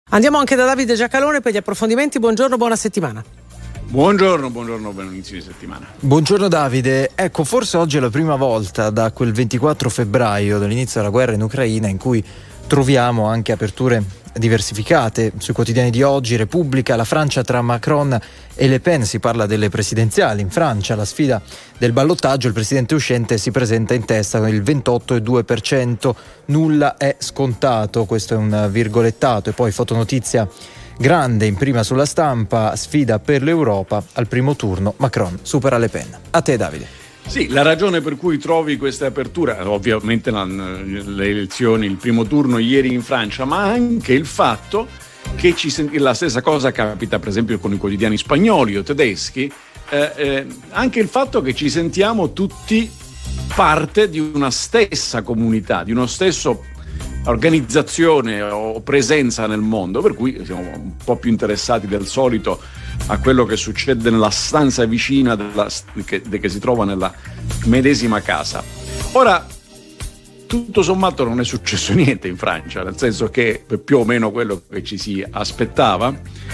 Andiamo anche da Davide Giacalone per gli approfondimenti. Buongiorno, buona settimana. Buon inizio di settimana. Buongiorno Davide, ecco, forse oggi è la prima volta da quel 24 febbraio, dall'inizio della guerra in Ucraina, in cui troviamo anche aperture diversificate sui quotidiani di oggi. Repubblica, la Francia tra Macron e Le Pen, si parla delle presidenziali. In Francia la sfida del ballottaggio, il presidente uscente si presenta in testa con il 28,2%, nulla è scontato, questo è un virgolettato. E poi fotonotizia grande in prima sulla Stampa, sfida per l'Europa, al primo turno Macron supera Le Pen. A te Davide. Sì, la ragione per cui trovi questa apertura, ovviamente le elezioni, il primo turno ieri in Francia, ma anche il fatto che la stessa cosa capita per esempio con i quotidiani spagnoli o tedeschi, anche il fatto che ci sentiamo tutti parte di una stessa comunità, di uno stesso organizzazione o presenza nel mondo, per cui siamo un po' più interessati del solito a quello che succede nella stanza vicina che si trova nella medesima casa. Ora, tutto sommato non è successo niente in Francia, nel senso che più o meno quello che ci si aspettava.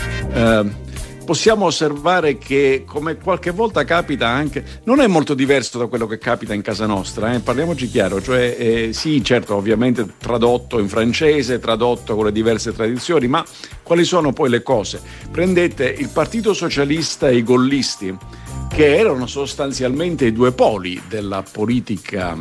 Possiamo osservare che, come qualche volta capita anche, non è molto diverso da quello che capita in casa nostra, parliamoci chiaro, cioè sì, certo, ovviamente tradotto in francese, tradotto con le diverse tradizioni, ma quali sono poi le cose? Prendete il Partito Socialista e i gollisti, che erano sostanzialmente i due poli della politica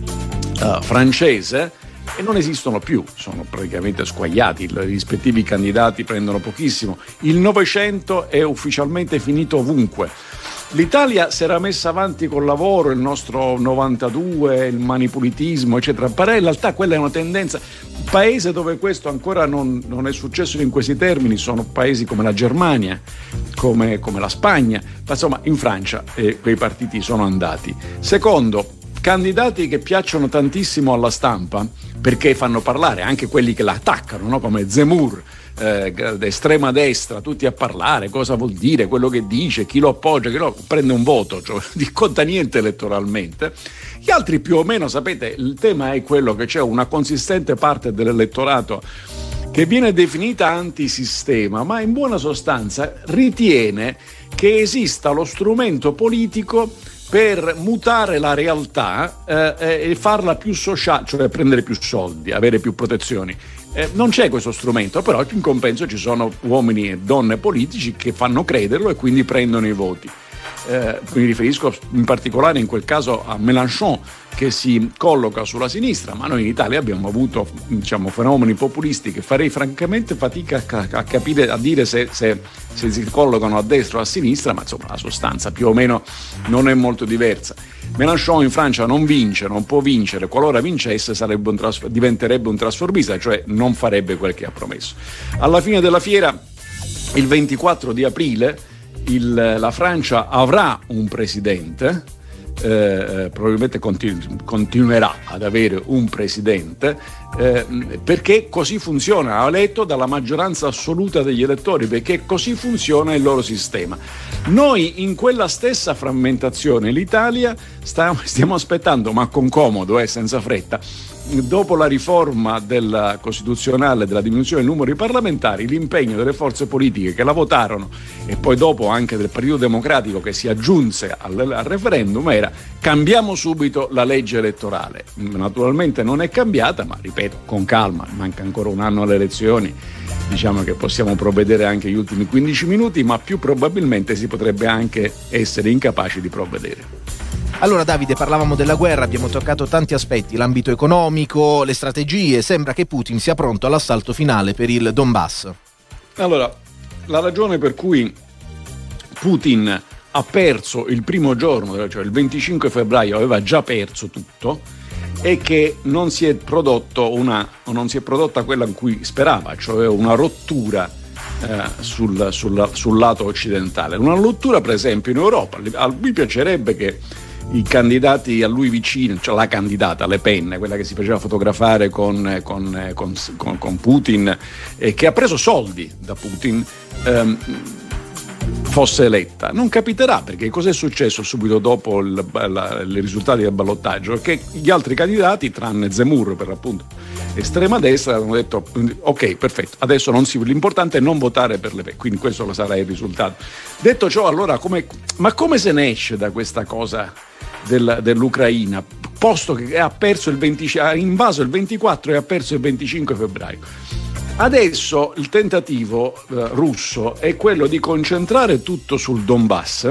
francese, e non esistono più, sono praticamente squagliati, i rispettivi candidati prendono pochissimo. Il Novecento è ufficialmente finito ovunque. L'Italia si era messa avanti col lavoro, il nostro 92, il manipulitismo, eccetera. Però in realtà quella è una tendenza. Un paese dove questo ancora non è successo in questi termini sono paesi come la Germania, come la Spagna. Ma insomma, in Francia quei partiti sono andati. Secondo, candidati che piacciono tantissimo alla stampa perché fanno parlare anche quelli che la attaccano, no? Come Zemmour, estrema destra, tutti a parlare, cosa vuol dire, quello che dice, chi lo appoggia, chi lo prende un voto, cioè non conta niente elettoralmente. Gli altri più o meno, sapete, il tema è quello che c'è una consistente parte dell'elettorato che viene definita antisistema, ma in buona sostanza ritiene che esista lo strumento politico per mutare la realtà e farla più sociale, cioè prendere più soldi, avere più protezioni. Non c'è questo strumento, però in compenso ci sono uomini e donne politici che fanno crederlo e quindi prendono i voti. Mi riferisco in particolare in quel caso a Mélenchon, che si colloca sulla sinistra, ma noi in Italia abbiamo avuto, diciamo, fenomeni populisti che farei francamente fatica a capire, a dire se si collocano a destra o a sinistra, ma insomma la sostanza più o meno non è molto diversa. Mélenchon in Francia non vince, non può vincere, qualora vincesse diventerebbe un trasformista, cioè non farebbe quel che ha promesso. Alla fine della fiera, il 24 di aprile, la Francia avrà un presidente, probabilmente continuerà ad avere un presidente, perché così funziona, ha eletto dalla maggioranza assoluta degli elettori, perché così funziona il loro sistema. Noi in quella stessa frammentazione, l'Italia, stiamo aspettando, ma con comodo, senza fretta, dopo la riforma della costituzionale della diminuzione del numero di parlamentari, l'impegno delle forze politiche che la votarono e poi dopo anche del Partito Democratico che si aggiunse al referendum era: cambiamo subito la legge elettorale. Naturalmente non è cambiata, ma ripeto, con calma, manca ancora un anno alle elezioni, diciamo che possiamo provvedere anche gli ultimi 15 minuti, ma più probabilmente si potrebbe anche essere incapaci di provvedere. Allora Davide, parlavamo della guerra, abbiamo toccato tanti aspetti, l'ambito economico, le strategie, sembra che Putin sia pronto all'assalto finale per il Donbass. Allora, la ragione per cui Putin ha perso il primo giorno, cioè il 25 febbraio aveva già perso tutto, è che non si è prodotta quella in cui sperava, cioè una rottura sul lato occidentale. Una rottura per esempio in Europa. A lui piacerebbe che i candidati a lui vicini, cioè la candidata Le Pen, quella che si faceva fotografare con Putin e che ha preso soldi da Putin, fosse eletta. Non capiterà, perché cos'è successo subito dopo i risultati del ballottaggio? Che gli altri candidati, tranne Zemmour per l'appunto, estrema destra hanno detto ok, perfetto, adesso l'importante è non votare per Le Pen, quindi questo sarà il risultato. Detto ciò, allora come se ne esce da questa cosa dell'Ucraina, posto che ha invaso il 24 e ha perso il 25 febbraio? Adesso il tentativo russo è quello di concentrare tutto sul Donbass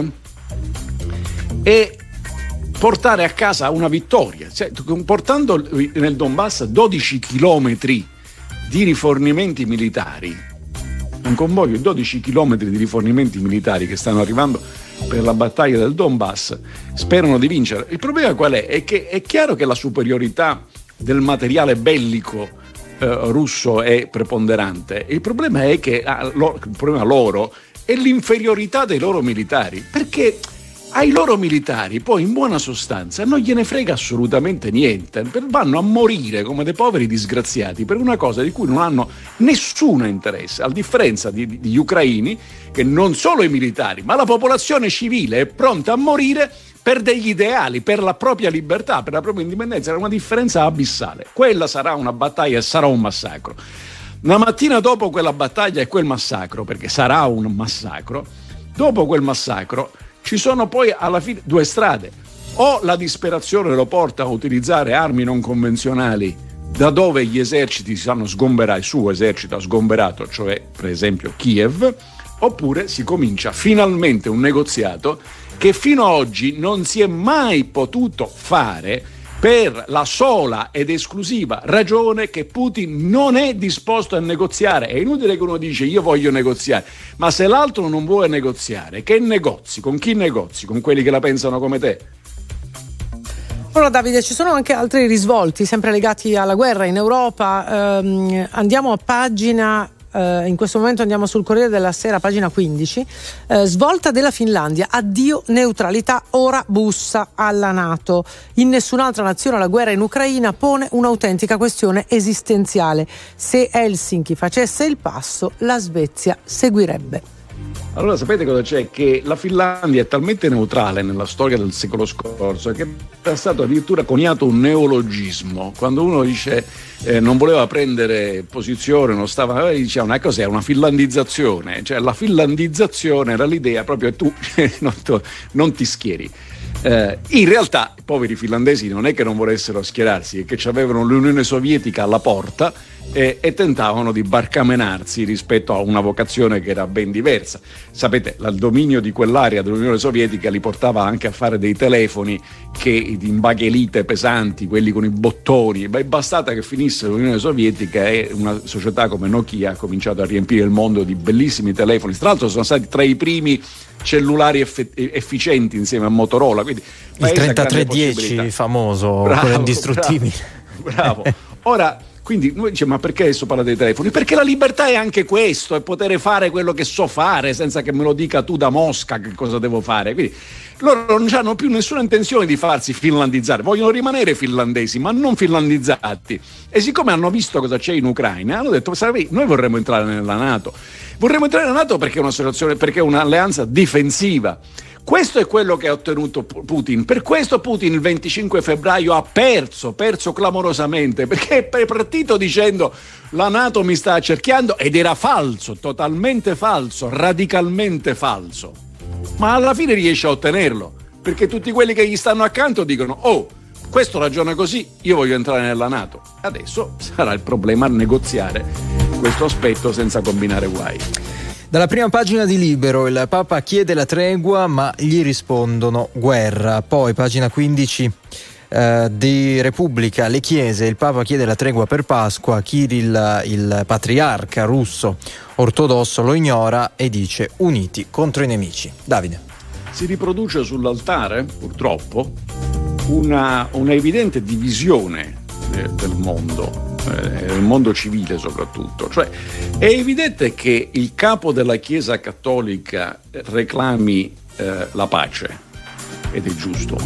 e portare a casa una vittoria, cioè, portando nel Donbass 12 chilometri di rifornimenti militari, un convoglio di 12 chilometri di rifornimenti militari che stanno arrivando per la battaglia del Donbass, sperano di vincere. Il problema qual è? È che è chiaro che la superiorità del materiale bellico russo è preponderante. Il problema è che il problema loro è l'inferiorità dei loro militari, perché ai loro militari poi in buona sostanza non gliene frega assolutamente niente, vanno a morire come dei poveri disgraziati per una cosa di cui non hanno nessun interesse, a differenza di ucraini, che non solo i militari ma la popolazione civile è pronta a morire per degli ideali, per la propria libertà, per la propria indipendenza. È una differenza abissale. Quella sarà una battaglia e sarà un massacro. Una mattina dopo quella battaglia e quel massacro, perché sarà un massacro, dopo quel massacro ci sono poi alla fine due strade: o la disperazione lo porta a utilizzare armi non convenzionali da dove gli eserciti si hanno sgomberati, il suo esercito ha sgomberato, cioè per esempio Kiev, oppure si comincia finalmente un negoziato che fino ad oggi non si è mai potuto fare per la sola ed esclusiva ragione che Putin non è disposto a negoziare. È inutile che uno dice io voglio negoziare, ma se l'altro non vuole negoziare, che negozi? Con chi negozi? Con quelli che la pensano come te? Allora Davide, ci sono anche altri risvolti sempre legati alla guerra in Europa. Andiamo a pagina in questo momento andiamo sul Corriere della Sera, pagina 15. Svolta della Finlandia, addio neutralità, ora bussa alla NATO. In nessun'altra nazione la guerra in Ucraina pone un'autentica questione esistenziale. Se Helsinki facesse il passo, la Svezia seguirebbe. Allora sapete cosa c'è? Che la Finlandia è talmente neutrale nella storia del secolo scorso che è stato addirittura coniato un neologismo. Quando uno dice non voleva prendere posizione, non stava, diceva una cosa, è una finlandizzazione. Cioè la finlandizzazione era l'idea proprio tu non ti schieri. In realtà i poveri finlandesi non è che non volessero schierarsi, è che avevano l'Unione Sovietica alla porta e tentavano di barcamenarsi rispetto a una vocazione che era ben diversa. Sapete, il dominio di quell'area dell'Unione Sovietica li portava anche a fare dei telefoni in baghelite pesanti, quelli con i bottoni. Bastata che finisse l'Unione Sovietica e una società come Nokia ha cominciato a riempire il mondo di bellissimi telefoni. Tra l'altro sono stati tra i primi cellulari efficienti insieme a Motorola, quindi il 3310 famoso, quello indistruttibile. Bravo. Ora, quindi noi diciamo, ma perché adesso parla dei telefoni? Perché la libertà è anche questo, è poter fare quello che so fare senza che me lo dica tu da Mosca che cosa devo fare. Quindi loro non hanno più nessuna intenzione di farsi finlandizzare, vogliono rimanere finlandesi ma non finlandizzati. E siccome hanno visto cosa c'è in Ucraina, hanno detto noi vorremmo entrare nella NATO. Vorremmo entrare nella NATO perché è un'associazione, perché è un'alleanza difensiva. Questo è quello che ha ottenuto Putin. Per questo Putin il 25 febbraio ha perso clamorosamente, perché è partito dicendo la NATO mi sta accerchiando, ed era falso, totalmente falso, radicalmente falso. Ma alla fine riesce a ottenerlo, perché tutti quelli che gli stanno accanto dicono questo ragiona così, io voglio entrare nella NATO. Adesso sarà il problema negoziare questo aspetto senza combinare guai. Dalla prima pagina di Libero, il Papa chiede la tregua ma gli rispondono guerra. Poi pagina 15 di Repubblica, le chiese, il Papa chiede la tregua per Pasqua, Kirill, il patriarca russo ortodosso, lo ignora e dice uniti contro i nemici. Davide. Si riproduce sull'altare, purtroppo, una evidente divisione del mondo. Nel mondo civile soprattutto, cioè è evidente che il capo della Chiesa cattolica reclami la pace, ed è giusto,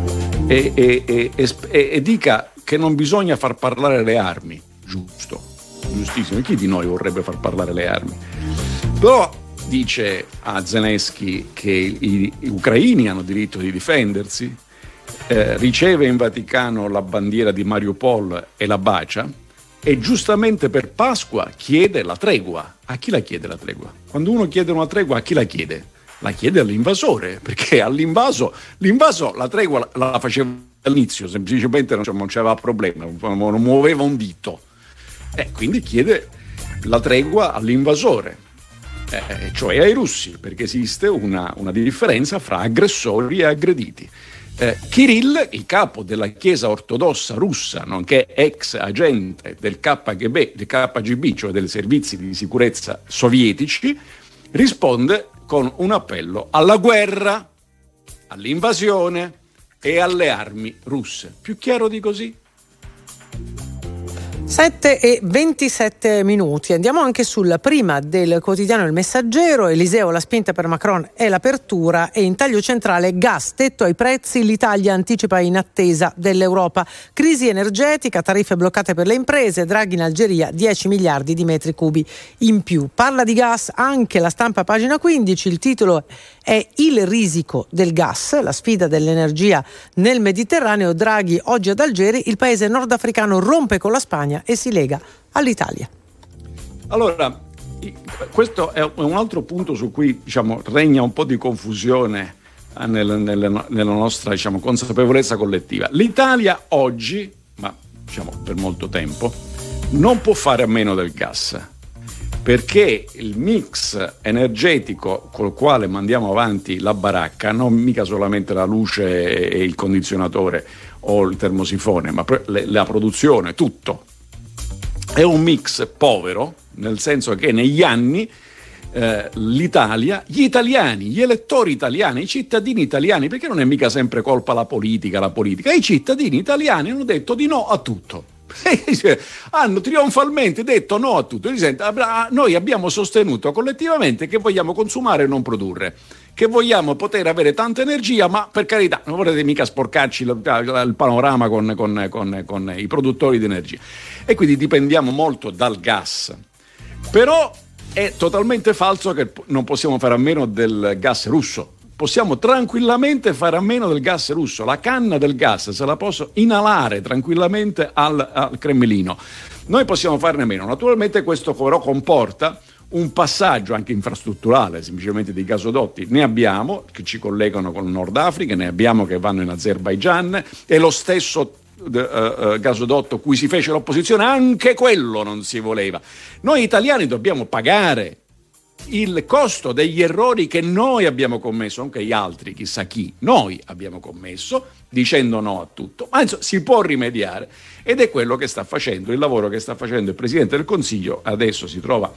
e dica che non bisogna far parlare le armi, giustissimo, chi di noi vorrebbe far parlare le armi? Però dice a Zelensky che gli ucraini hanno diritto di difendersi, riceve in Vaticano la bandiera di Mariupol e la bacia, e giustamente per Pasqua chiede la tregua. A chi la chiede la tregua? Quando uno chiede una tregua, a chi la chiede? La chiede all'invasore, perché l'invaso la tregua la faceva all'inizio, semplicemente non c'aveva problema, non muoveva un dito. Quindi chiede la tregua all'invasore, cioè ai russi, perché esiste una differenza fra aggressori e aggrediti. Kirill, il capo della Chiesa ortodossa russa, nonché ex agente del KGB, cioè dei servizi di sicurezza sovietici, risponde con un appello alla guerra, all'invasione e alle armi russe. Più chiaro di così? 7:27. Andiamo anche sulla prima del quotidiano Il Messaggero. Eliseo, la spinta per Macron è l'apertura, e in taglio centrale gas, tetto ai prezzi, l'Italia anticipa in attesa dell'Europa. Crisi energetica, tariffe bloccate per le imprese, Draghi in Algeria 10 miliardi di metri cubi in più. Parla di gas anche la Stampa, pagina 15, il titolo è Il risico del gas, la sfida dell'energia nel Mediterraneo. Draghi oggi ad Algeri, il paese nordafricano rompe con la Spagna e si lega all'Italia. Allora, questo è un altro punto su cui regna un po' di confusione nella nostra consapevolezza collettiva. L'Italia oggi, ma per molto tempo, non può fare a meno del gas, perché il mix energetico col quale mandiamo avanti la baracca, non mica solamente la luce e il condizionatore o il termosifone, ma la produzione, tutto, è un mix povero, nel senso che negli anni l'Italia, gli italiani, gli elettori italiani, i cittadini italiani, perché non è mica sempre colpa la politica, i cittadini italiani hanno detto di no a tutto. Hanno trionfalmente detto no a tutto. Noi abbiamo sostenuto collettivamente che vogliamo consumare e non produrre, che vogliamo poter avere tanta energia, ma per carità non volete mica sporcarci il panorama con i produttori di energia, e quindi dipendiamo molto dal gas. Però è totalmente falso che non possiamo fare a meno del gas russo. Possiamo tranquillamente fare a meno del gas russo. La canna del gas se la posso inalare tranquillamente al Cremlino. Noi possiamo farne a meno. Naturalmente questo però comporta un passaggio anche infrastrutturale, semplicemente dei gasodotti. Ne abbiamo che ci collegano con il Nord Africa, ne abbiamo che vanno in Azerbaigian, e lo stesso gasodotto cui si fece l'opposizione, anche quello non si voleva. Noi italiani dobbiamo pagare il costo degli errori che noi abbiamo commesso, anche gli altri, chissà chi, noi abbiamo commesso dicendo no a tutto, ma insomma si può rimediare, ed è quello che sta facendo, il lavoro che sta facendo il Presidente del Consiglio. Adesso si trova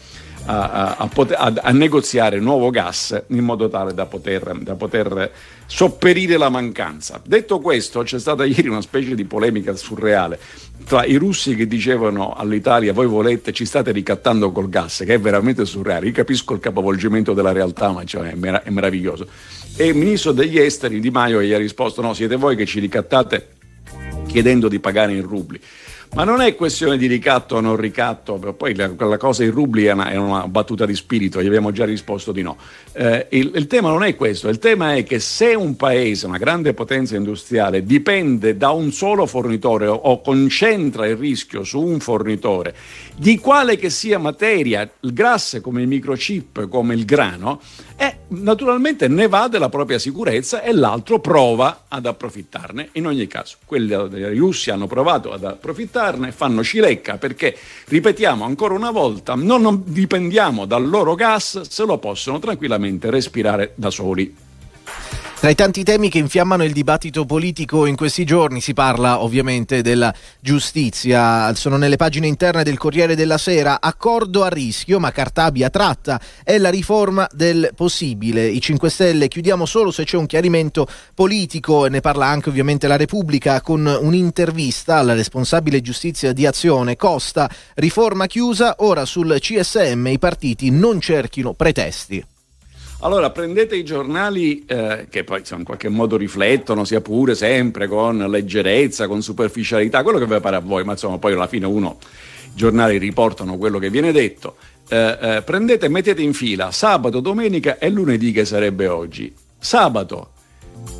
a negoziare nuovo gas in modo tale da poter sopperire la mancanza. Detto questo, c'è stata ieri una specie di polemica surreale tra i russi che dicevano all'Italia: voi volete, ci state ricattando col gas, che è veramente surreale. Io capisco il capovolgimento della realtà, ma è meraviglioso. E il ministro degli esteri Di Maio gli ha risposto: no, siete voi che ci ricattate chiedendo di pagare in rubli. Ma non è questione di ricatto o non ricatto, poi quella cosa in rubli è una battuta di spirito, gli abbiamo già risposto di no. Il tema non è questo, il tema è che se un paese, una grande potenza industriale, dipende da un solo fornitore o concentra il rischio su un fornitore, di quale che sia materia, il gas come il microchip, come il grano, naturalmente ne va della propria sicurezza e l'altro prova ad approfittarne. In ogni caso, quelli dei russi hanno provato ad approfittarne, fanno cilecca, perché, ripetiamo ancora una volta, non dipendiamo dal loro gas se lo possono tranquillamente respirare da soli. Tra i tanti temi che infiammano il dibattito politico in questi giorni si parla ovviamente della giustizia. Sono nelle pagine interne del Corriere della Sera: accordo a rischio ma Cartabia tratta, è la riforma del possibile. I 5 Stelle chiudiamo solo se c'è un chiarimento politico, e ne parla anche ovviamente la Repubblica con un'intervista alla responsabile giustizia di Azione Costa. Riforma chiusa, ora sul CSM i partiti non cerchino pretesti. Allora, prendete i giornali che poi in qualche modo riflettono, sia pure sempre con leggerezza, con superficialità, quello che vi pare a voi, ma insomma poi alla fine i giornali riportano quello che viene detto. Prendete, mettete in fila sabato, domenica e lunedì, che sarebbe oggi. Sabato,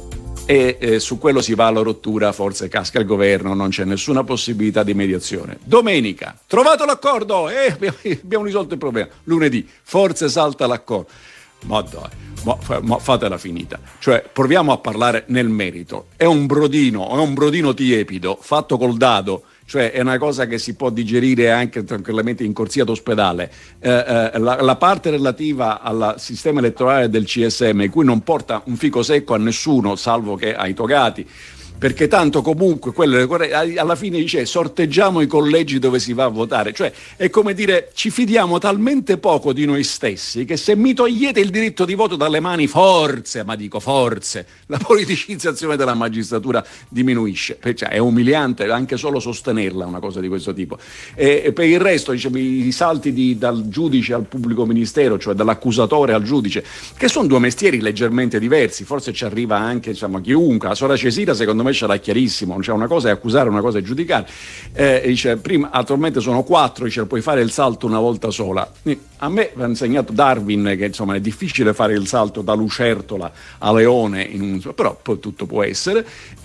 e su quello si va alla rottura, forse casca il governo, non c'è nessuna possibilità di mediazione. Domenica, trovato l'accordo, abbiamo risolto il problema. Lunedì, forse salta l'accordo. Ma dai, fatela finita. Cioè, proviamo a parlare nel merito. È un brodino tiepido, fatto col dado. Cioè è una cosa che si può digerire anche tranquillamente in corsia d'ospedale. La parte relativa al sistema elettorale del CSM, in cui non porta un fico secco a nessuno, salvo che ai togati, perché tanto comunque alla fine dice sorteggiamo i collegi dove si va a votare, cioè è come dire ci fidiamo talmente poco di noi stessi che se mi togliete il diritto di voto dalle mani, forse la politicizzazione della magistratura diminuisce, cioè, è umiliante anche solo sostenerla una cosa di questo tipo. E per il resto i salti dal giudice al pubblico ministero, cioè dall'accusatore al giudice, che sono due mestieri leggermente diversi, forse ci arriva anche chiunque. La Sora Cesira secondo me ce l'ha chiarissimo, cioè una cosa è accusare, una cosa è giudicare. Prima attualmente sono 4, dice puoi fare il salto una volta sola. A me mi ha insegnato Darwin che insomma è difficile fare il salto da lucertola a leone però poi tutto può essere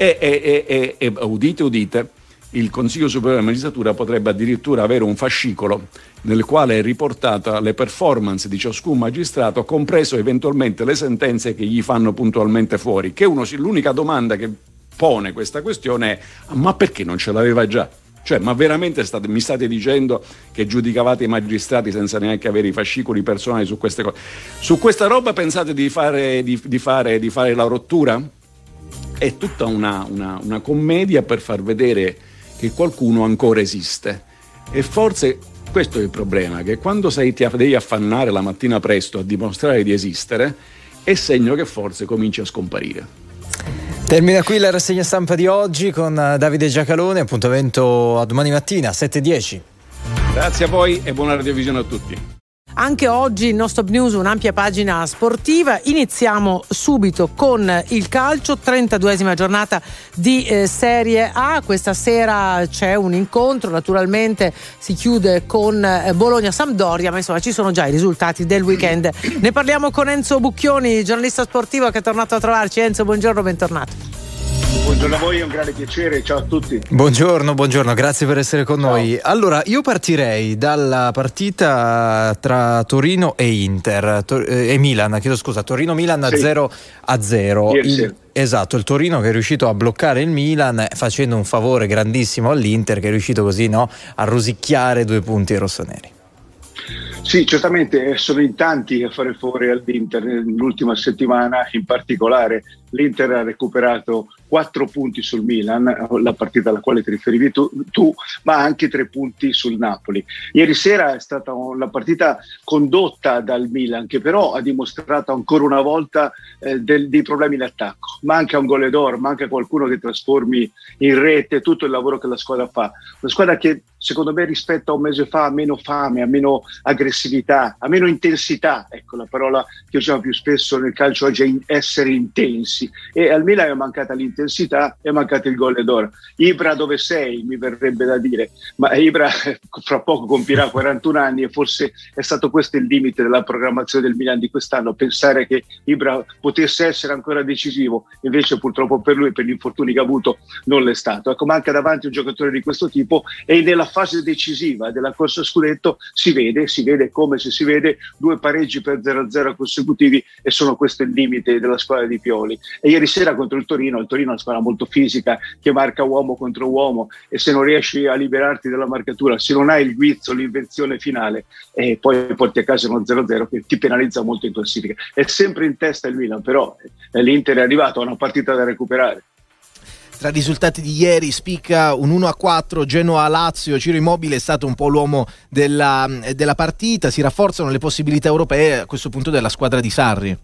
e udite, il Consiglio Superiore della Magistratura potrebbe addirittura avere un fascicolo nel quale è riportata le performance di ciascun magistrato, compreso eventualmente le sentenze che gli fanno puntualmente fuori, che l'unica domanda che pone questa questione è: ma perché non ce l'aveva già? Cioè, ma veramente mi state dicendo che giudicavate i magistrati senza neanche avere i fascicoli personali su queste cose? Su questa roba pensate di fare la rottura? È tutta una commedia per far vedere che qualcuno ancora esiste. E forse questo è il problema, che quando ti devi affannare la mattina presto a dimostrare di esistere, è segno che forse cominci a scomparire. Termina qui la rassegna stampa di oggi con Davide Giacalone, appuntamento a domani mattina 7:10. Grazie a voi e buona radiovisione a tutti. Anche oggi il nostro News, un'ampia pagina sportiva. Iniziamo subito con il calcio, 32esima giornata di Serie A. Questa sera c'è un incontro, naturalmente si chiude con Bologna-Sampdoria, ma insomma ci sono già i risultati del weekend. Ne parliamo con Enzo Bucchioni, giornalista sportivo che è tornato a trovarci. Enzo, buongiorno, bentornato. Buongiorno a voi, è un grande piacere, ciao a tutti. Buongiorno, grazie per essere con noi. Allora, io partirei dalla partita tra Torino e Inter, e Milan, Torino-Milan sì. 0-0. Esatto, il Torino che è riuscito a bloccare il Milan facendo un favore grandissimo all'Inter, che è riuscito così a rosicchiare 2 punti ai rossoneri. Sì, certamente sono in tanti a fare favore all'Inter nell'ultima settimana, in particolare l'Inter ha recuperato 4 punti sul Milan, la partita alla quale ti riferivi tu, ma anche 3 punti sul Napoli. Ieri sera è stata la partita condotta dal Milan, che però ha dimostrato ancora una volta dei problemi in attacco. Manca un goleador, manca qualcuno che trasformi in rete tutto il lavoro che la squadra fa. Una squadra che secondo me rispetto a un mese fa ha meno fame, ha meno aggressività, ha meno intensità, ecco la parola che usiamo più spesso nel calcio oggi è essere intensi, e al Milan è mancata l'intensità, è mancato il goleador. Ibra, dove sei? Mi verrebbe da dire, ma Ibra fra poco compirà 41 anni e forse è stato questo il limite della programmazione del Milan di quest'anno, pensare che Ibra potesse essere ancora decisivo, invece purtroppo per lui, per gli infortuni che ha avuto, non l'è stato. Ecco, manca davanti un giocatore di questo tipo, e nella fase decisiva della corsa a scudetto si vede come se si vede 2 pareggi per 0-0 consecutivi, e sono questo il limite della squadra di Pioli. E ieri sera contro il Torino è una squadra molto fisica che marca uomo contro uomo, e se non riesci a liberarti dalla marcatura, se non hai il guizzo, l'invenzione finale, e poi porti a casa uno 0-0 che ti penalizza molto in classifica. È sempre in testa il Milan, però l'Inter è arrivato a una partita da recuperare. Tra i risultati di ieri spicca un 1-4 Genoa-Lazio. Ciro Immobile è stato un po' l'uomo della partita. Si rafforzano le possibilità europee a questo punto della squadra di Sarri.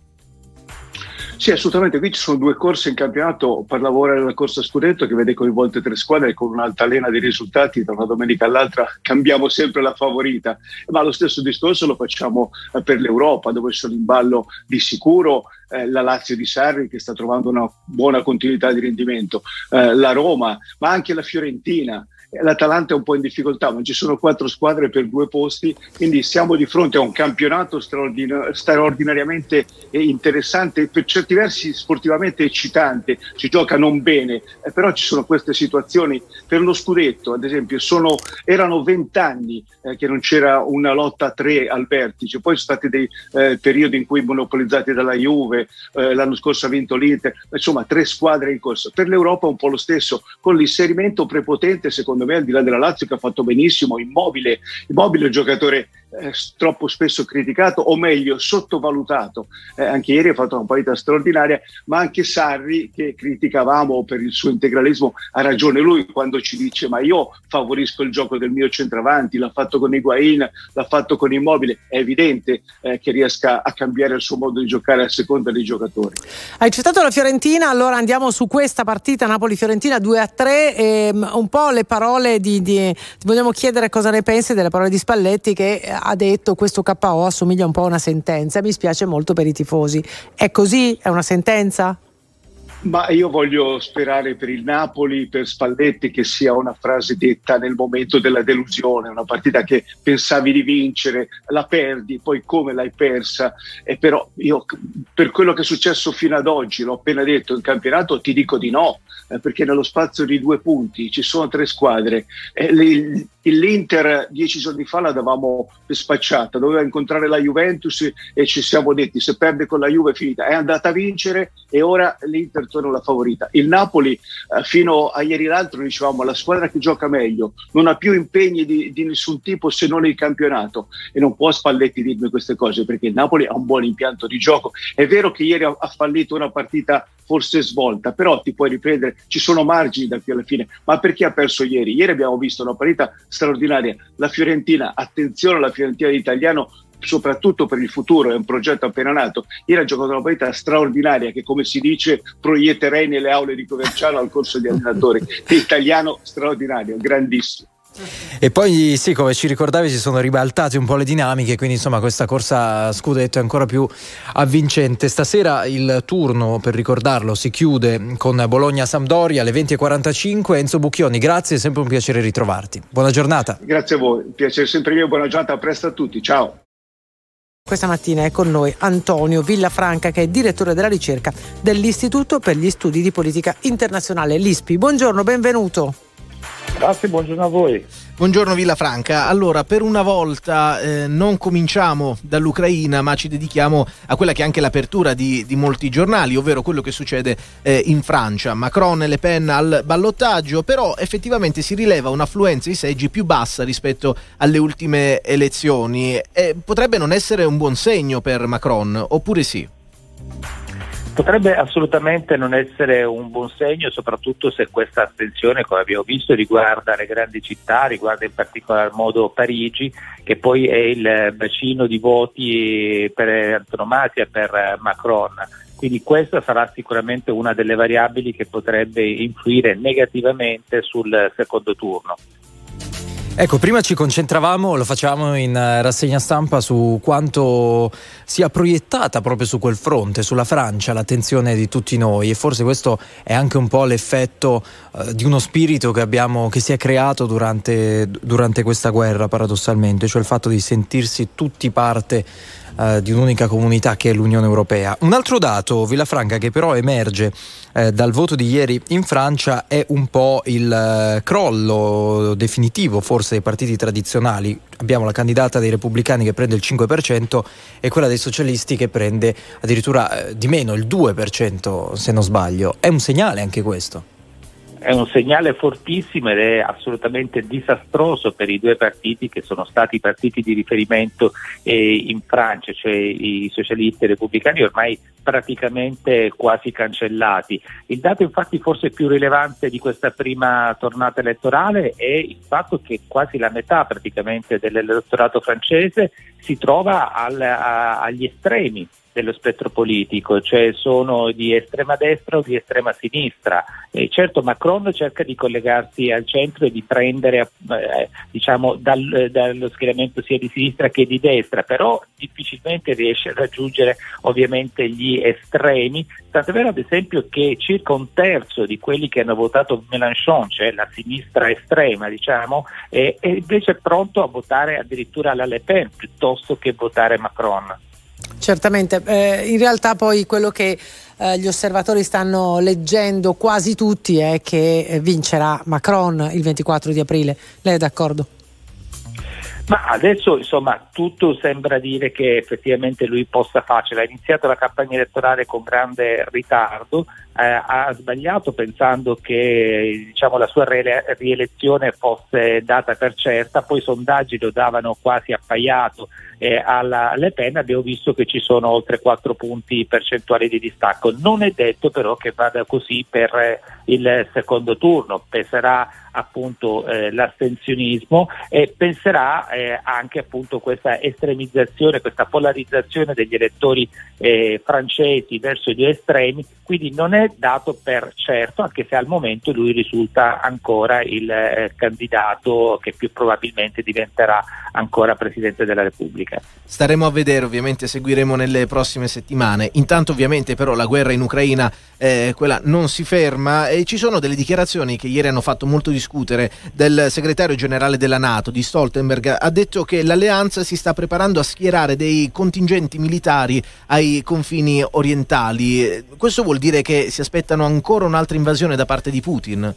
Sì, assolutamente, qui ci sono 2 corse in campionato per lavorare la corsa a scudetto che vede coinvolte 3 squadre con un'altalena di risultati, da una domenica all'altra cambiamo sempre la favorita, ma lo stesso discorso lo facciamo per l'Europa, dove sono in ballo di sicuro la Lazio di Sarri, che sta trovando una buona continuità di rendimento, la Roma, ma anche la Fiorentina. L'Atalanta è un po' in difficoltà, ma ci sono 4 squadre per 2 posti, quindi siamo di fronte a un campionato straordinariamente interessante, per certi versi sportivamente eccitante. Si gioca non bene, però ci sono queste situazioni. Per lo scudetto, ad esempio, erano 20 anni che non c'era una lotta a 3 al vertice, poi sono stati dei periodi in cui monopolizzati dalla Juve, l'anno scorso ha vinto l'Inter, insomma 3 squadre in corsa. Per l'Europa è un po' lo stesso, con l'inserimento prepotente, secondo me, al di là della Lazio, che ha fatto benissimo. Immobile un giocatore troppo spesso criticato, o meglio sottovalutato. Anche ieri ha fatto una partita straordinaria, ma anche Sarri, che criticavamo per il suo integralismo, ha ragione lui quando ci dice: ma io favorisco il gioco del mio centravanti, l'ha fatto con Higuain, l'ha fatto con Immobile. È evidente che riesca a cambiare il suo modo di giocare a seconda dei giocatori. Hai citato la Fiorentina, allora andiamo su questa partita Napoli-Fiorentina 2-3, un po' le parole ti vogliamo chiedere cosa ne pensi delle parole di Spalletti, che ha detto: questo KO assomiglia un po' a una sentenza, mi spiace molto per i tifosi. È così? È una sentenza? Ma io voglio sperare per il Napoli, per Spalletti, che sia una frase detta nel momento della delusione, una partita che pensavi di vincere, la perdi, poi come l'hai persa. Però io, per quello che è successo fino ad oggi, l'ho appena detto, in campionato ti dico di no, perché nello spazio di 2 punti ci sono 3 squadre. L'Inter 10 giorni fa la davamo per spacciata, doveva incontrare la Juventus e ci siamo detti: se perde con la Juve è finita. È andata a vincere e ora l'Inter torna la favorita. Il Napoli fino a ieri l'altro dicevamo: la squadra che gioca meglio non ha più impegni di nessun tipo se non il campionato, e non può Spalletti dirmi queste cose, perché il Napoli ha un buon impianto di gioco. È vero che ieri ha fallito una partita forse svolta, però ti puoi riprendere, ci sono margini da qui alla fine. Ma perché ha perso ieri? Ieri abbiamo visto una partita straordinaria. La Fiorentina, attenzione alla Fiorentina di Italiano, soprattutto per il futuro, è un progetto appena nato. Ieri ha giocato una partita straordinaria che, come si dice, proietterei nelle aule di Coverciano al corso di allenatori. Italiano straordinario, grandissimo. E poi sì, come ci ricordavi, si sono ribaltate un po' le dinamiche, quindi insomma questa corsa a scudetto è ancora più avvincente. Stasera il turno, per ricordarlo, si chiude con Bologna-Sampdoria alle 20:45. Enzo Bucchioni, grazie, è sempre un piacere ritrovarti. Buona giornata. Grazie a voi, piacere sempre mio, buona giornata, a presto a tutti, ciao. Questa mattina è con noi Antonio Villafranca, che è direttore della ricerca dell'Istituto per gli Studi di Politica Internazionale, l'ISPI. Buongiorno, benvenuto. Grazie, buongiorno a voi. Buongiorno Villafranca. Allora, per una volta non cominciamo dall'Ucraina, ma ci dedichiamo a quella che è anche l'apertura di molti giornali, ovvero quello che succede in Francia. Macron e Le Pen al ballottaggio, però effettivamente si rileva un'affluenza ai seggi più bassa rispetto alle ultime elezioni. Potrebbe non essere un buon segno per Macron, oppure sì? Potrebbe assolutamente non essere un buon segno, soprattutto se questa astensione, come abbiamo visto, riguarda le grandi città, riguarda in particolar modo Parigi, che poi è il bacino di voti per antonomasia per Macron. Quindi questa sarà sicuramente una delle variabili che potrebbe influire negativamente sul secondo turno. Ecco, prima ci concentravamo, lo facciamo in rassegna stampa, su quanto sia proiettata proprio su quel fronte, sulla Francia, l'attenzione di tutti noi, e forse questo è anche un po' l'effetto di uno spirito che si è creato durante questa guerra, paradossalmente, cioè il fatto di sentirsi tutti parte di un'unica comunità che è l'Unione Europea. Un altro dato, Villafranca, che però emerge dal voto di ieri in Francia è un po' il crollo definitivo forse dei partiti tradizionali. Abbiamo la candidata dei repubblicani che prende il 5% e quella dei socialisti che prende addirittura di meno, il 2%, se non sbaglio. È un segnale anche questo? È un segnale fortissimo ed è assolutamente disastroso per i due partiti che sono stati i partiti di riferimento in Francia, cioè i socialisti e i repubblicani, ormai praticamente quasi cancellati. Il dato infatti forse più rilevante di questa prima tornata elettorale è il fatto che quasi la metà praticamente dell'elettorato francese si trova agli estremi, dello spettro politico, cioè sono di estrema destra o di estrema sinistra. Certo, Macron cerca di collegarsi al centro e di prendere dallo schieramento sia di sinistra che di destra, però difficilmente riesce a raggiungere ovviamente gli estremi, tanto è vero ad esempio che circa un terzo di quelli che hanno votato Mélenchon, cioè la sinistra estrema è invece pronto a votare addirittura la Le Pen piuttosto che votare Macron. Certamente, in realtà poi quello che gli osservatori stanno leggendo quasi tutti è che vincerà Macron il 24 di aprile. Lei è d'accordo? Ma adesso insomma tutto sembra dire che effettivamente lui possa farcela. Ha iniziato la campagna elettorale con grande ritardo, ha sbagliato pensando che la sua rielezione fosse data per certa, poi i sondaggi lo davano quasi appaiato alla Le Pen. Abbiamo visto che ci sono oltre 4 punti percentuali di distacco. Non è detto però che vada così per il secondo turno, penserà appunto l'astensionismo e penserà anche appunto questa estremizzazione, questa polarizzazione degli elettori francesi verso gli estremi, quindi non è dato per certo, anche se al momento lui risulta ancora il candidato che più probabilmente diventerà ancora Presidente della Repubblica. Staremo a vedere, ovviamente seguiremo nelle prossime settimane. Intanto ovviamente però la guerra in Ucraina quella non si ferma e ci sono delle dichiarazioni che ieri hanno fatto molto discutere del segretario generale della NATO, di Stoltenberg. Ha detto che l'alleanza si sta preparando a schierare dei contingenti militari ai confini orientali. Questo vuol dire che si aspettano ancora un'altra invasione da parte di Putin?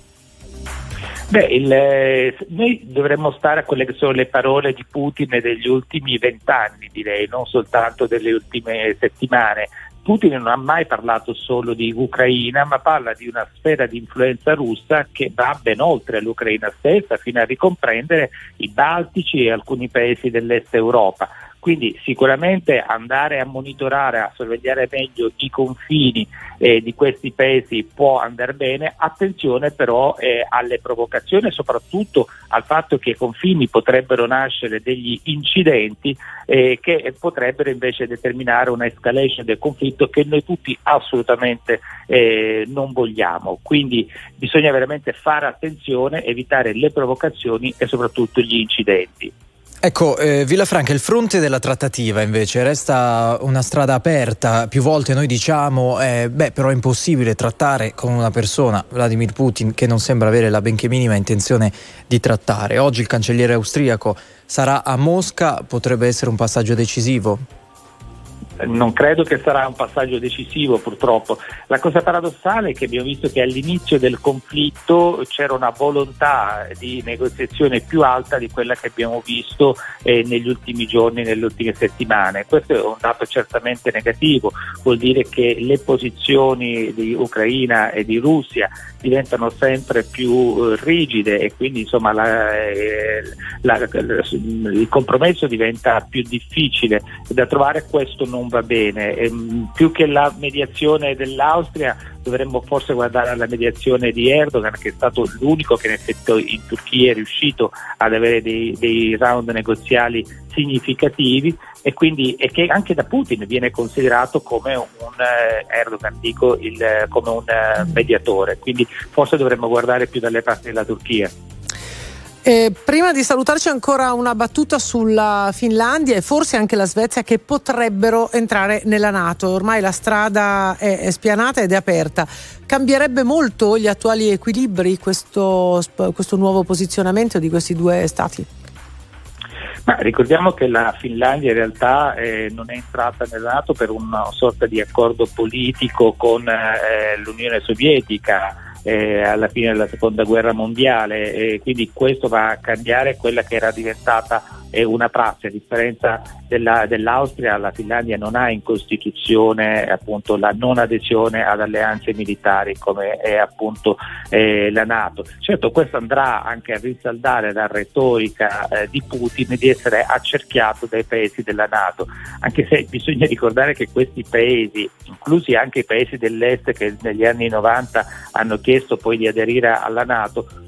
Noi dovremmo stare a quelle che sono le parole di Putin degli ultimi 20 anni, direi, non soltanto delle ultime settimane. Putin non ha mai parlato solo di Ucraina, ma parla di una sfera di influenza russa che va ben oltre l'Ucraina stessa, fino a ricomprendere i Baltici e alcuni paesi dell'Est Europa. Quindi sicuramente andare a monitorare, a sorvegliare meglio i confini di questi paesi può andare bene. Attenzione però alle provocazioni e soprattutto al fatto che ai confini potrebbero nascere degli incidenti che potrebbero invece determinare una escalation del conflitto che noi tutti assolutamente non vogliamo. Quindi bisogna veramente fare attenzione, evitare le provocazioni e soprattutto gli incidenti. Ecco, Villafranca, il fronte della trattativa invece resta una strada aperta. Più volte noi diciamo però è impossibile trattare con una persona, Vladimir Putin, che non sembra avere la benché minima intenzione di trattare. Oggi il cancelliere austriaco sarà a Mosca, potrebbe essere un passaggio decisivo? Non credo che sarà un passaggio decisivo, purtroppo. La cosa paradossale è che abbiamo visto che all'inizio del conflitto c'era una volontà di negoziazione più alta di quella che abbiamo visto negli ultimi giorni, nelle ultime settimane. Questo è un dato certamente negativo, vuol dire che le posizioni di Ucraina e di Russia diventano sempre più rigide e quindi insomma il compromesso diventa più difficile da trovare. Questo non va bene. Più che la mediazione dell'Austria dovremmo forse guardare alla mediazione di Erdogan, che è stato l'unico che in effetti in Turchia è riuscito ad avere dei round negoziali significativi e che anche da Putin viene considerato come un Erdogan, come un mediatore, quindi forse dovremmo guardare più dalle parti della Turchia. Prima di salutarci ancora una battuta sulla Finlandia e forse anche la Svezia, che potrebbero entrare nella NATO. Ormai la strada è spianata ed è aperta. Cambierebbe molto gli attuali equilibri questo nuovo posizionamento di questi due stati? Ma ricordiamo che la Finlandia in realtà non è entrata nella NATO per una sorta di accordo politico con l'Unione Sovietica alla fine della seconda guerra mondiale, quindi questo va a cambiare quella che era diventata una prassi. A differenza dell'Austria, la Finlandia non ha in Costituzione appunto la non adesione ad alleanze militari come è appunto la NATO. Certo, questo andrà anche a rinsaldare la retorica di Putin di essere accerchiato dai paesi della NATO, anche se bisogna ricordare che questi paesi, inclusi anche i paesi dell'est che negli anni 90 hanno chiesto poi di aderire alla NATO,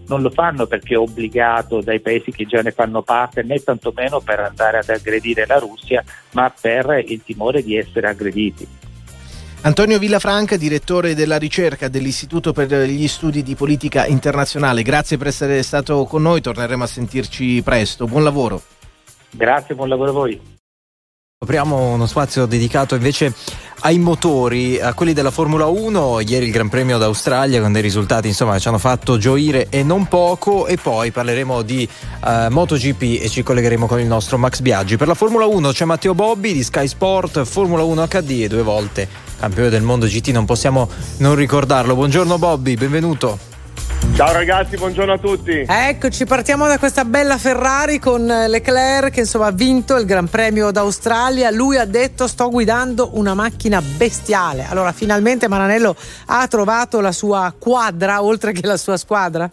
non lo fanno perché è obbligato dai paesi che già ne fanno parte, né tantomeno per andare ad aggredire la Russia, ma per il timore di essere aggrediti. Antonio Villafranca, direttore della ricerca dell'Istituto per gli Studi di Politica Internazionale, grazie per essere stato con noi, torneremo a sentirci presto, buon lavoro. Grazie, buon lavoro a voi. Apriamo uno spazio dedicato invece ai motori, a quelli della Formula 1. Ieri il Gran Premio d'Australia con dei risultati insomma ci hanno fatto gioire e non poco, e poi parleremo di MotoGP e ci collegheremo con il nostro Max Biaggi. Per la Formula 1 c'è Matteo Bobbi di Sky Sport, Formula 1 HD e 2 volte campione del mondo GT, non possiamo non ricordarlo. Buongiorno Bobbi, benvenuto. Ciao ragazzi, buongiorno a tutti. Eccoci, partiamo da questa bella Ferrari con Leclerc che insomma ha vinto il Gran Premio d'Australia. Lui ha detto: sto guidando una macchina bestiale. Allora finalmente Maranello ha trovato la sua quadra oltre che la sua squadra?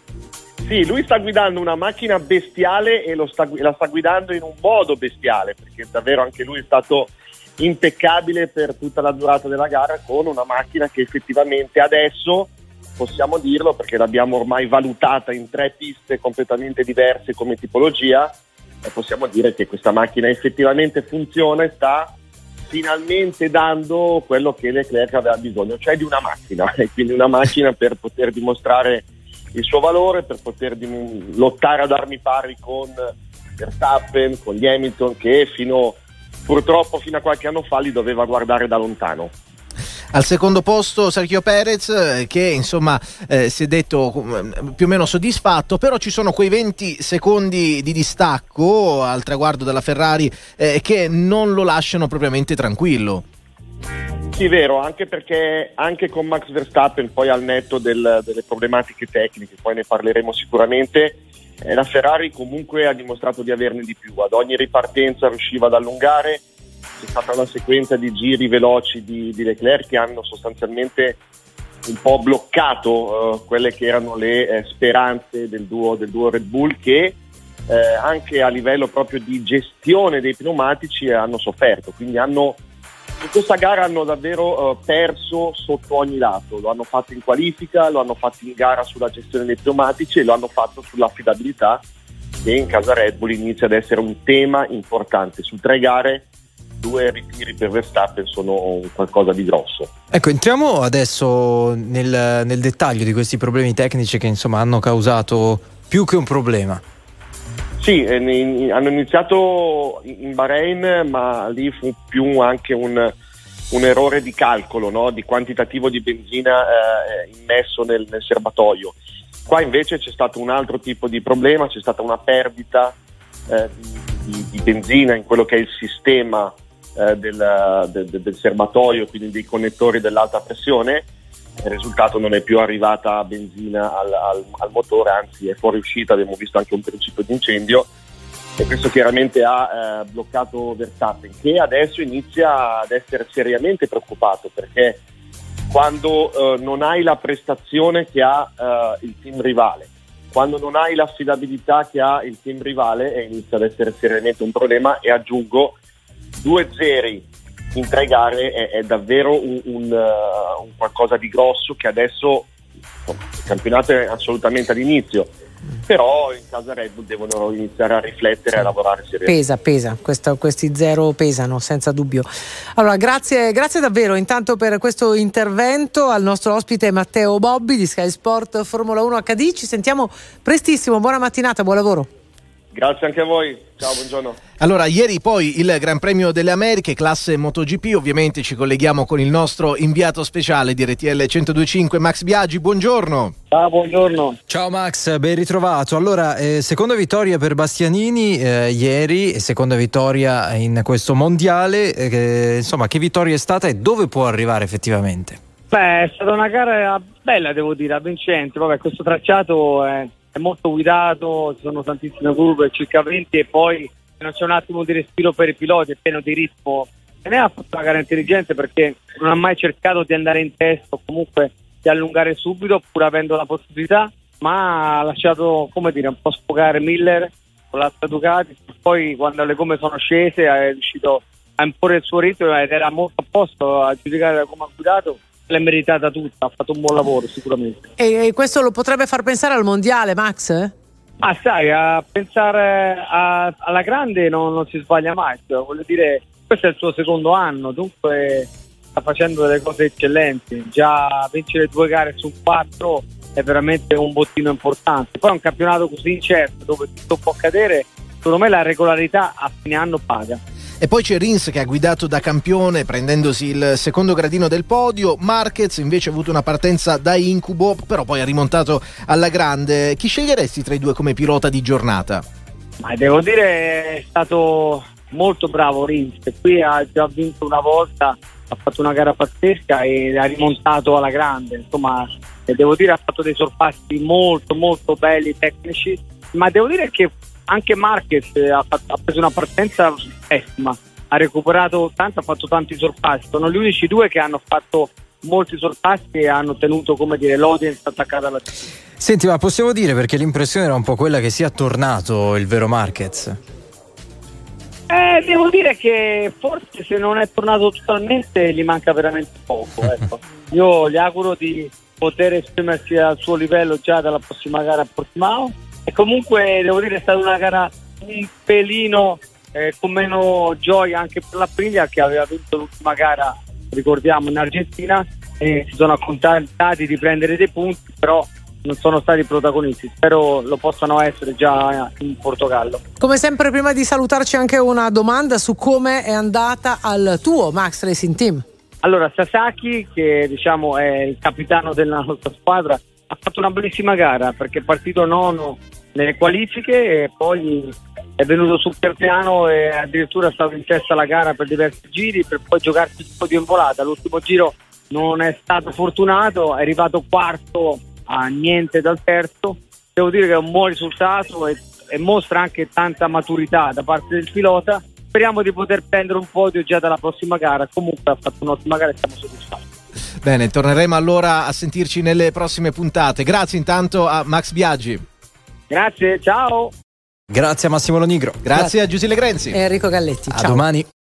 Sì, lui sta guidando una macchina bestiale e la sta guidando in un modo bestiale, perché davvero anche lui è stato impeccabile per tutta la durata della gara con una macchina che effettivamente adesso, possiamo dirlo perché l'abbiamo ormai valutata in 3 piste completamente diverse come tipologia, e possiamo dire che questa macchina effettivamente funziona e sta finalmente dando quello che Leclerc aveva bisogno, cioè di una macchina, e quindi una macchina per poter dimostrare il suo valore, per poter lottare ad armi pari con Verstappen, con gli Hamilton, che purtroppo fino a qualche anno fa li doveva guardare da lontano. Al secondo posto Sergio Perez, che insomma si è detto più o meno soddisfatto, però ci sono quei 20 secondi di distacco al traguardo della Ferrari che non lo lasciano propriamente tranquillo. Sì, vero, anche perché anche con Max Verstappen, poi al netto delle problematiche tecniche, poi ne parleremo sicuramente, la Ferrari comunque ha dimostrato di averne di più. Ad ogni ripartenza riusciva ad allungare. C'è stata una sequenza di giri veloci di Leclerc che hanno sostanzialmente un po' bloccato quelle che erano le speranze del duo Red Bull, che anche a livello proprio di gestione dei pneumatici hanno sofferto, quindi in questa gara hanno davvero perso sotto ogni lato. Lo hanno fatto in qualifica, lo hanno fatto in gara sulla gestione dei pneumatici e lo hanno fatto sull'affidabilità, che in casa Red Bull inizia ad essere un tema importante. Su 3 gare 2 ritiri per Verstappen sono qualcosa di grosso. Ecco, entriamo adesso nel dettaglio di questi problemi tecnici che insomma hanno causato più che un problema. Sì, hanno iniziato in Bahrain, ma lì fu più anche un errore di calcolo, no? Di quantitativo di benzina immesso nel serbatoio. Qua invece c'è stato un altro tipo di problema, c'è stata una perdita di benzina in quello che è il sistema del serbatoio, quindi dei connettori dell'alta pressione. Il risultato non è più arrivata benzina al motore, anzi è fuoriuscita. Abbiamo visto anche un principio di incendio, e questo chiaramente ha bloccato Verstappen, che adesso inizia ad essere seriamente preoccupato, perché quando non hai la prestazione che ha il team rivale, quando non hai l'affidabilità che ha il team rivale, inizia ad essere seriamente un problema. E aggiungo, 2 zeri in 3 gare è davvero un qualcosa di grosso, che adesso il campionato è assolutamente all'inizio, però in casa Red Bull devono iniziare a riflettere e a lavorare seriamente. Pesa, questi 0 pesano senza dubbio. Allora grazie davvero intanto per questo intervento al nostro ospite Matteo Bobbi di Sky Sport Formula 1 HD. Ci sentiamo prestissimo, buona mattinata, buon lavoro. Grazie anche a voi, ciao, buongiorno. Allora, ieri poi il Gran Premio delle Americhe, classe MotoGP, ovviamente ci colleghiamo con il nostro inviato speciale di RTL 102.5, Max Biaggi, buongiorno. Ciao, buongiorno. Ciao Max, ben ritrovato. Allora, seconda vittoria per Bastianini ieri, seconda vittoria in questo mondiale, insomma che vittoria è stata e dove può arrivare effettivamente? Beh, è stata una gara bella, devo dire, avvincente. Vabbè, questo tracciato è molto guidato, ci sono tantissime curve, circa 20, e poi non c'è un attimo di respiro per i piloti, è pieno di ritmo. E ne ha fatto una gara intelligente, perché non ha mai cercato di andare in testa o comunque di allungare subito, pur avendo la possibilità, ma ha lasciato, come dire, un po' sfogare Miller con l'altra Ducati. Poi quando le gomme sono scese è riuscito a imporre il suo ritmo ed era molto a posto a giudicare come ha guidato. l'è meritata tutta, ha fatto un buon lavoro sicuramente. E questo lo potrebbe far pensare al mondiale, Max? Ma sai, a pensare alla grande non si sbaglia mai, voglio dire, questo è il suo secondo anno, dunque sta facendo delle cose eccellenti, già vincere 2 gare su 4 è veramente un bottino importante. Poi un campionato così incerto dove tutto può accadere, secondo me la regolarità a fine anno paga. E poi c'è Rins che ha guidato da campione prendendosi il secondo gradino del podio. Marquez invece ha avuto una partenza da incubo, però poi ha rimontato alla grande. Chi sceglieresti tra i due come pilota di giornata? Ma devo dire è stato molto bravo Rins, qui ha già vinto una volta, ha fatto una gara pazzesca e ha rimontato alla grande, insomma devo dire ha fatto dei sorpassi molto molto belli tecnici, ma devo dire che anche Marquez ha preso una partenza pessima, ha recuperato tanto, ha fatto tanti sorpassi, sono gli unici 2 che hanno fatto molti sorpassi e hanno tenuto, come dire, l'audience attaccata alla testa. Senti, ma possiamo dire, perché l'impressione era un po' quella che sia tornato il vero Marquez? Devo dire che forse se non è tornato totalmente gli manca veramente poco, ecco. Io gli auguro di poter esprimersi al suo livello già dalla prossima gara a Portimao, e comunque devo dire è stata una gara un pelino con meno gioia anche per la Aprilia, che aveva vinto l'ultima gara, ricordiamo, in Argentina, e si sono accontentati di prendere dei punti, però non sono stati protagonisti. Spero lo possano essere già in Portogallo. Come sempre, prima di salutarci, anche una domanda su come è andata al tuo Max Racing Team. Allora, Sasaki, che diciamo è il capitano della nostra squadra, ha fatto una bellissima gara perché è partito nono nelle qualifiche e poi è venuto sul piano e addirittura è stato in testa alla gara per diversi giri, per poi giocarsi il podio in volata. L'ultimo giro non è stato fortunato, è arrivato quarto a niente dal terzo. Devo dire che è un buon risultato e mostra anche tanta maturità da parte del pilota. Speriamo di poter prendere un podio già dalla prossima gara. Comunque ha fatto un'ottima gara e siamo soddisfatti. Bene, torneremo allora a sentirci nelle prossime puntate. Grazie intanto a Max Biaggi. Grazie, ciao. Grazie a Massimo Lonigro. Grazie a Giuseppe Grenzi. E Enrico Galletti. A ciao. domani.